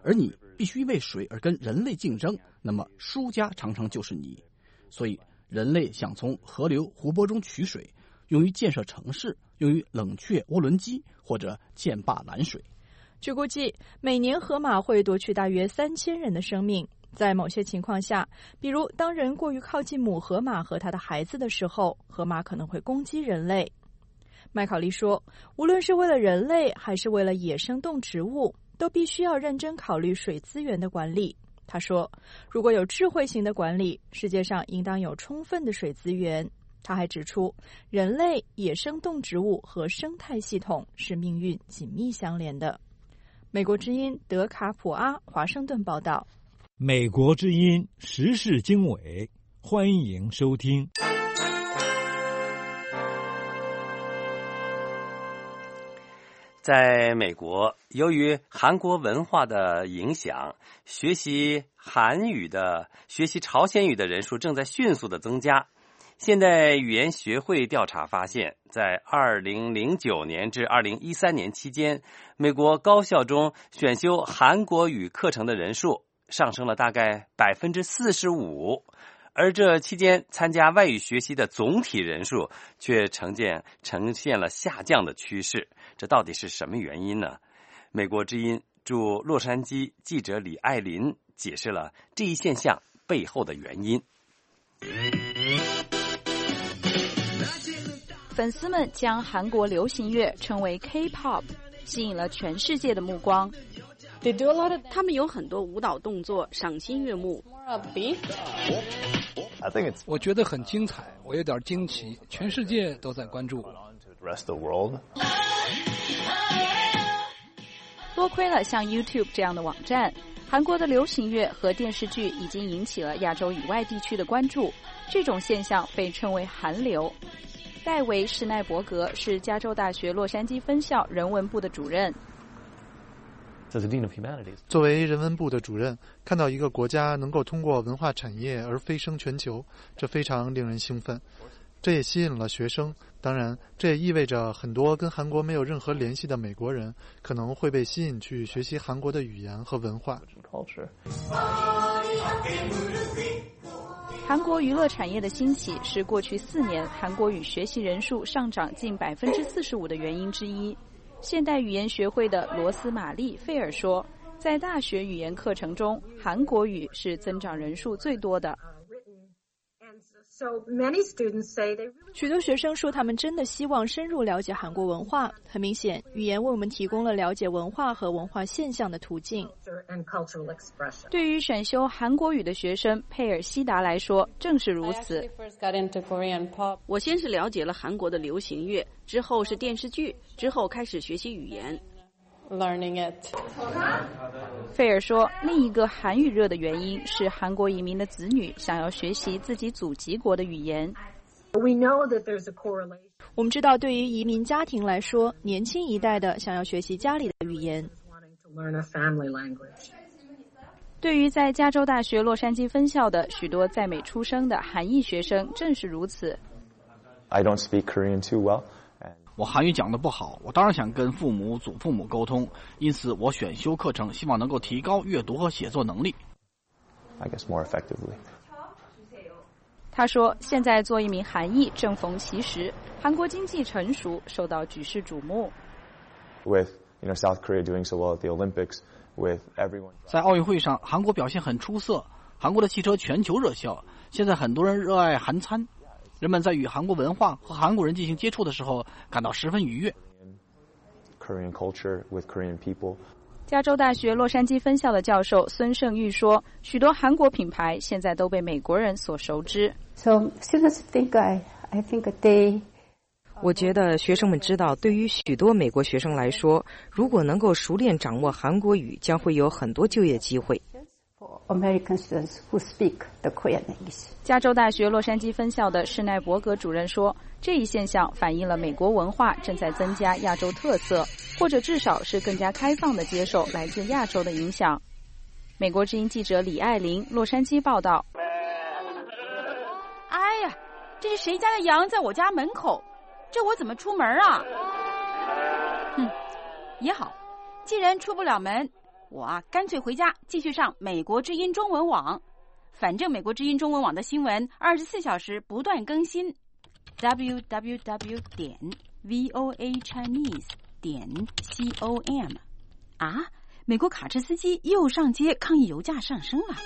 而你必须为水而跟人类竞争，那么输家常常就是你。所以人类想从河流、湖泊中取水，用于建设城市，用于冷却涡轮机或者建坝拦水。 据估计，每年河马会夺去大约三千人的生命。在某些情况下，比如当人过于靠近母河马和它的孩子的时候，河马可能会攻击人类。麦考利说，无论是为了人类还是为了野生动植物，都必须要认真考虑水资源的管理。他说，如果有智慧型的管理，世界上应当有充分的水资源。他还指出，人类、野生动植物和生态系统是命运紧密相连的。美国之音德卡普阿华盛顿报道。 美国之音时事经纬，欢迎收听。 在美国，由于韩国文化的影响，学习韩语的、学习朝鲜语的人数正在迅速的增加。现代语言学会调查发现，在二零零九年至二零一三年期间，美国高校中选修韩国语课程的人数上升了大概百分之四十五，而这期间参加外语学习的总体人数却呈现呈现了下降的趋势。这到底是什么原因呢？美国之音驻洛杉矶记者李爱林解释了这一现象背后的原因。 粉丝们将韩国流行乐称为 K-pop， 吸引了全世界的目光。 他们有很多舞蹈动作，赏心悦目。 我觉得很精彩，我有点惊奇，全世界都在关注。 多亏了像 YouTube 这样的网站，韩国的流行乐和电视剧已经引起了亚洲以外地区的关注。这种现象被称为韩流。戴维·施奈伯格是加州大学洛杉矶分校人文部的主任。 作为人文部的主任，看到一个国家能够通过文化产业而飞升全球，这非常令人兴奋。这也吸引了学生，当然，这也意味着很多跟韩国没有任何联系的美国人可能会被吸引去学习韩国的语言和文化。 韩国娱乐产业的兴起是过去四年韩国语学习人数上涨近百分之四十五的原因之一。现代语言学会的罗斯玛丽·费尔说，在大学语言课程中，韩国语是增长人数最多的。 许多学生说他们真的希望深入了解韩国文化。很明显，语言为我们提供了了解文化和文化现象的途径。 对于选修韩国语的学生佩尔西达来说，正是如此。 我先是了解了韩国的流行乐，之后是电视剧，之后开始学习语言。 Learning it. 费尔说，另一个韩语热的原因是韩国移民的子女想要学习自己祖籍国的语言。 我们知道，对于移民家庭来说，年轻一代的想要学习家里的语言。 对于在加州大学洛杉矶分校的许多在美出生的韩裔学生，正是如此。 I don't speak Korean too well. 我韩语讲得不好，我当然想跟父母、祖父母沟通，因此我选修课程，希望能够提高阅读和写作能力。 I guess more effectively. 他说，现在做一名韩裔正逢其时，韩国经济成熟，受到举世瞩目。 With you know South Korea doing so well at the Olympics, with everyone. 在奥运会上，韩国表现很出色，韩国的汽车全球热销，现在很多人热爱韩餐。人们在与韩国文化和韩国人进行接触的时候，感到十分愉悦。 Korean culture with Korean people. 加州大学洛杉矶分校的教授孙胜玉说，许多韩国品牌现在都被美国人所熟知。 So students think I, I think they. 我觉得学生们知道，对于许多美国学生来说，如果能够熟练掌握韩国语，将会有很多就业机会。 American students who speak the Korean language. 加州大学洛杉矶分校的施奈伯格主任说，这一现象反映了美国文化正在增加亚洲特色，或者至少是更加开放地接受来自亚洲的影响。美国之音记者李爱玲，洛杉矶报道。 哎呀，这是谁家的羊在我家门口？这我怎么出门啊？嗯，也好，既然出不了门， 我啊，干脆回家继续上美国之音中文网。反正美国之音中文网的新闻二十四小时不断更新 ，w w w 点 v o a chinese 点 c o m。啊，美国卡车司机又上街抗议油价上升了。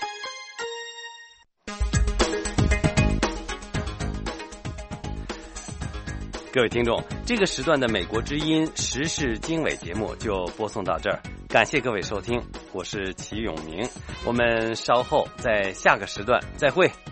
各位听众，这个时段的美国之音时事经纬节目就播送到这儿，感谢各位收听，我是齐永明，我们稍后在下个时段再会。